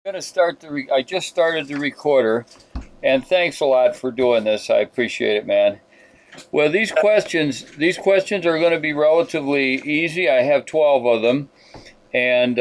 Going to start I just started the recorder, and thanks a lot for doing this. I appreciate it, man. Well, these questions are going to be relatively easy. I have 12 of them, and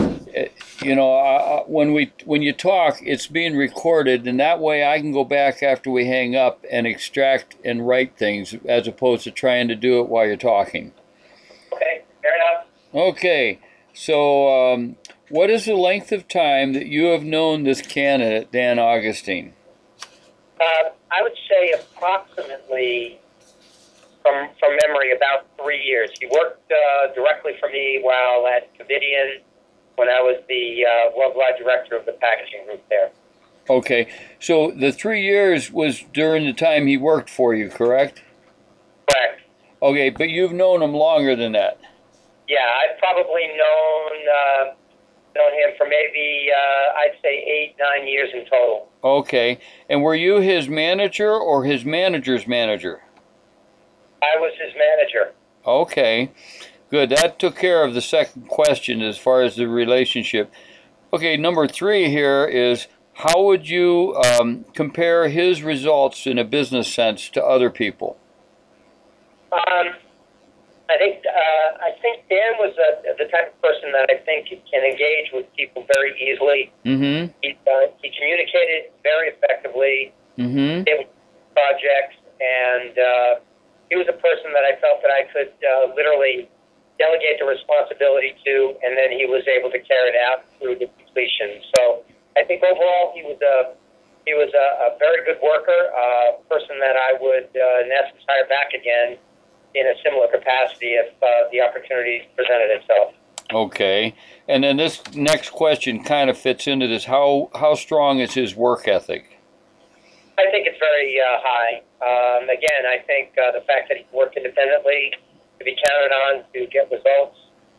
when you talk, it's being recorded, and that way I can go back after we hang up and extract and write things as opposed to trying to do it while you're talking. Okay, fair enough. Okay, so what is the length of time that you have known this candidate, Dan Augustine? I would say approximately, from memory, about 3 years. He worked directly for me while at Covidian when I was the worldwide director of the packaging group there. Okay, so the 3 years was during the time he worked for you, correct? Correct. Okay, but you've known him longer than that. Yeah, I've probably known him for maybe I'd say 8, 9 years in total. Okay, and were you his manager or his manager's manager? I was his manager. Okay, good. That took care of the second question as far as the relationship. Okay, number three here is how would you compare his results in a business sense to other people? Um, I think Dan was the type of person that I think can engage with people very easily. Mm-hmm. He communicated very effectively, Mm-hmm. able to do projects, and he was a person that I felt that I could literally delegate the responsibility to, and then he was able to carry it out through the completion. So I think overall he was a very good worker, a person that I would in essence hire back again in a similar capacity if the opportunity presented itself. Okay, and then this next question kind of fits into this. How strong is his work ethic? I think it's very high. Again, I think the fact that he worked independently, to be counted on to get results,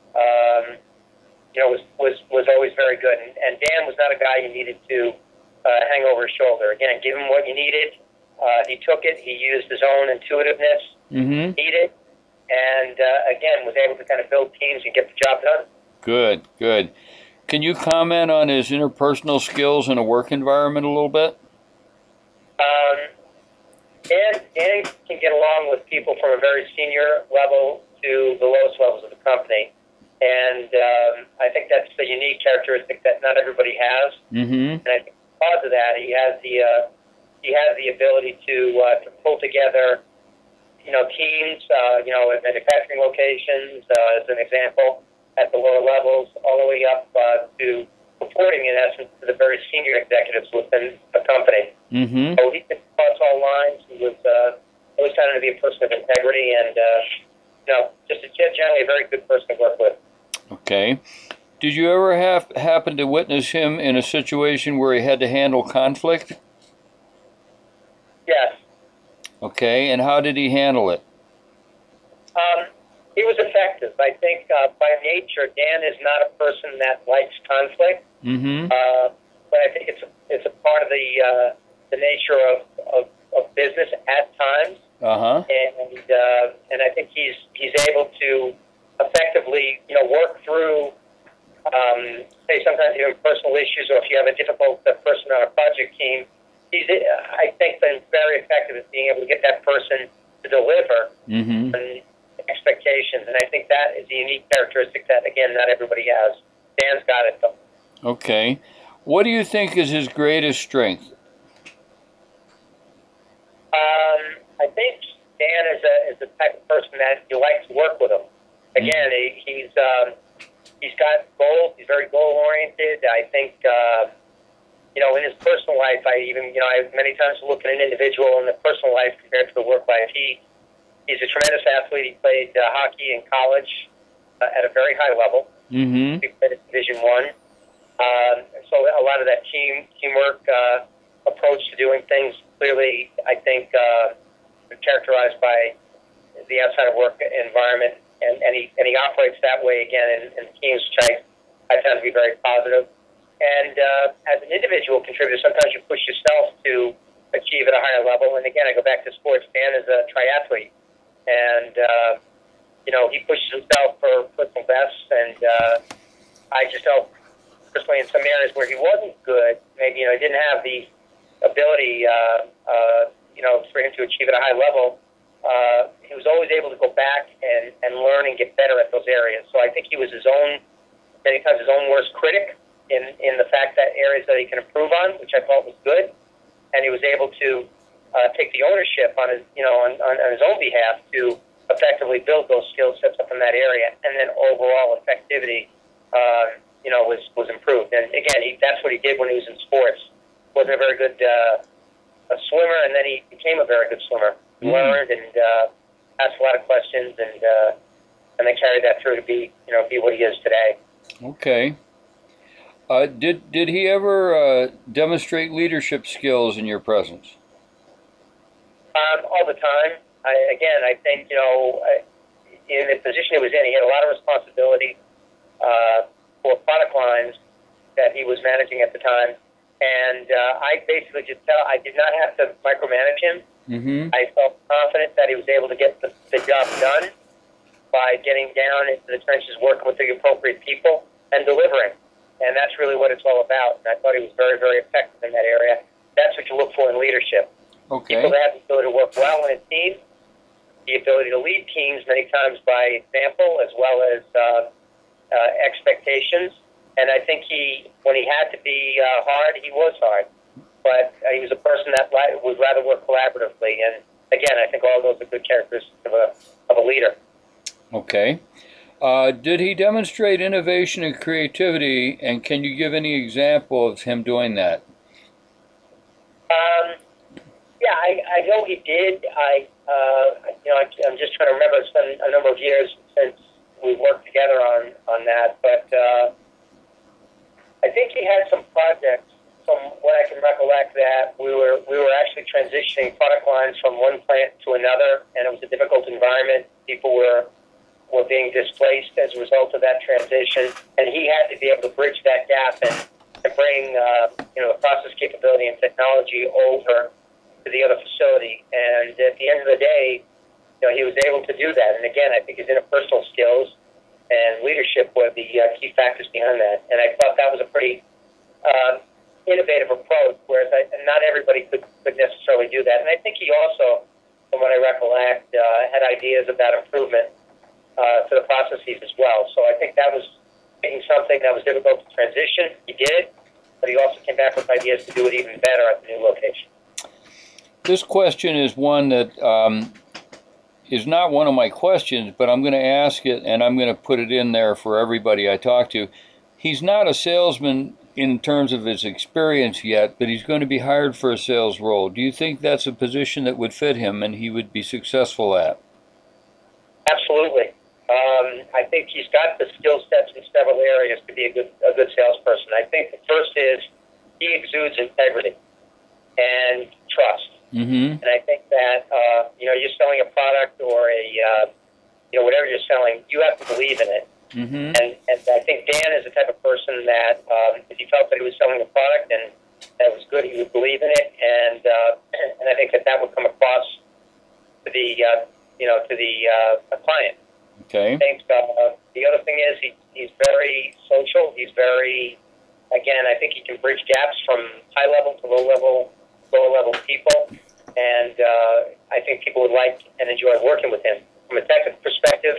was always very good. And Dan was not a guy you needed to hang over his shoulder. Again, give him what you needed. He took it. He used his own intuitiveness, Mm-hmm. needed, and again was able to kind of build teams and get the job done. Good, good. Can you comment on his interpersonal skills in a work environment a little bit? Um, Dan can get along with people from a very senior level to the lowest levels of the company. And I think that's a unique characteristic that not everybody has. Mm-hmm. And I think because of that, he has the ability to pull together, teams, at manufacturing locations, as an example, at the lower levels, all the way up to reporting, in essence, to the very senior executives within the company. Mm-hmm. So he could cross all lines. He was always found to be a person of integrity and, just generally a very good person to work with. Okay. Did you ever happen to witness him in a situation where he had to handle conflict? Yes. Okay, and how did he handle it? Um, he was effective. I think by nature, Dan is not a person that likes conflict, Mm-hmm. but I think it's a part of the nature of business at times, Uh-huh. and I think he's able to effectively work through say sometimes even personal issues, or if you have a difficult person on a project team. He's I think been very effective at being able to get that person to deliver Mm-hmm. on expectations, and I think that is a unique characteristic that again not everybody has. Dan's got it though. Okay. What do you think is his greatest strength? I think Dan is the type of person that you like to work with him. Again, he's got goals. He's very goal oriented. I think in his personal life, I many times look at an individual in the personal life compared to the work life. He's a tremendous athlete. He played hockey in college at a very high level. Mm-hmm. He played at Division One. So a lot of that teamwork approach to doing things clearly, I think, characterized by the outside of work environment, and he operates that way again in teams, which I found to be very positive. And as an individual contributor, sometimes you push yourself to achieve at a higher level. And again, I go back to sports. Dan is a triathlete, and he pushes himself for personal best. And I just felt personally in some areas where he wasn't good, maybe he didn't have the ability, for him to achieve at a high level. He was always able to go back and learn and get better at those areas. So I think he was many times his own worst critic in the fact that areas that he can improve on, which I thought was good, and he was able to take the ownership on his, on his own behalf to effectively build those skill sets up in that area, and then overall effectivity, was improved. And again, that's what he did when he was in sports. Wasn't a very good a swimmer, and then he became a very good swimmer. He learned and asked a lot of questions, and then carried that through to be what he is today. Okay. Did he ever demonstrate leadership skills in your presence? All the time. I think in the position he was in, he had a lot of responsibility for product lines that he was managing at the time, and I basically I did not have to micromanage him. Mm-hmm. I felt confident that he was able to get the job done by getting down into the trenches, working with the appropriate people, and delivering. And that's really what it's all about. And I thought he was very, very effective in that area. That's what you look for in leadership. Okay. People that have the ability to work well in a team, the ability to lead teams many times by example as well as expectations. And I think when he had to be hard, he was hard. But he was a person that would rather work collaboratively. And again, I think all those are good characteristics of a leader. Okay. Did he demonstrate innovation and creativity, and can you give any example of him doing that? Yeah, I know he did. I'm just trying to remember. It's been a number of years since we worked together on that, but I think he had some projects. From what I can recollect, that we were actually transitioning product lines from one plant to another, and it was a difficult environment. People were being displaced as a result of that transition, and he had to be able to bridge that gap and bring the process capability and technology over to the other facility. And at the end of the day, he was able to do that. And again, I think his interpersonal skills and leadership were the key factors behind that. And I thought that was a pretty innovative approach, whereas not everybody could necessarily do that. And I think he also, from what I recollect, had ideas about improvement to the processes as well. So I think that was being something that was difficult to transition. He did, but he also came back with ideas to do it even better at the new location. This question is one that is not one of my questions, but I'm going to ask it, and I'm going to put it in there for everybody I talk to. He's not a salesman in terms of his experience yet, but he's going to be hired for a sales role. Do you think that's a position that would fit him and he would be successful at? Absolutely. I think he's got the skill sets in several areas to be a good salesperson. I think the first is he exudes integrity and trust. Mm-hmm. And I think that you're selling a product or whatever you're selling, you have to believe in it. Mm-hmm. And I think Dan is the type of person that if he felt that he was selling a product and that was good, he would believe in it. And I think that would come across to the client. Okay. I think the other thing is he's very social. He's very, again, I think he can bridge gaps from high level to lower level people. And I think people would like and enjoy working with him. From a technical perspective,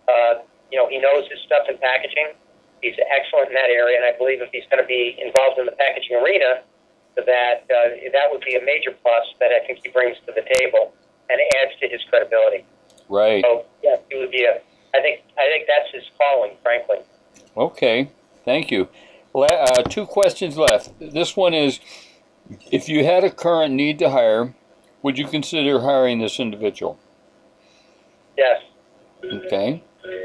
he knows his stuff in packaging. He's excellent in that area, and I believe if he's going to be involved in the packaging arena, that would be a major plus that I think he brings to the table and adds to his credibility. Right. So yeah, he would be I think that's his calling, frankly. Okay. Thank you. 2 questions left. This one is, if you had a current need to hire, would you consider hiring this individual? Yes. Okay.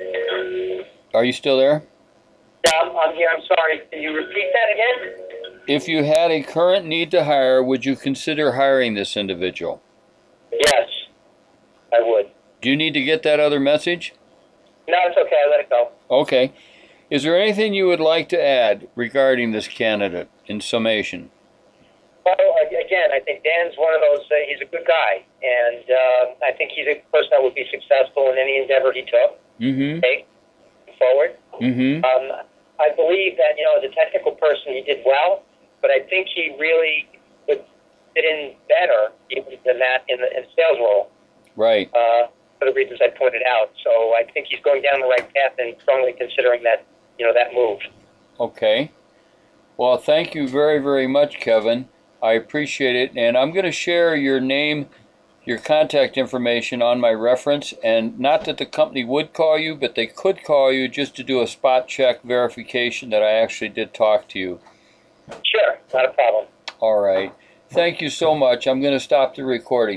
Are you still there? Yeah, I'm here. I'm sorry. Can you repeat that again? If you had a current need to hire, would you consider hiring this individual? Yes, I would. Do you need to get that other message? No, it's okay. I let it go. Okay. Is there anything you would like to add regarding this candidate in summation? Well, again, I think Dan's one of those, he's a good guy, and I think he's a person that would be successful in any endeavor he took. Mm-hmm. Take forward. Mm-hmm. I believe that, as a technical person, he did well, but I think he really would fit in better even than that in the sales role. Right. For the reasons I pointed out. So I think he's going down the right path and strongly considering that, that move. Okay. Well, thank you very, very much, Kevin. I appreciate it. And I'm going to share your name, your contact information on my reference. And not that the company would call you, but they could call you just to do a spot check verification that I actually did talk to you. Sure, not a problem. All right. Thank you so much. I'm going to stop the recording.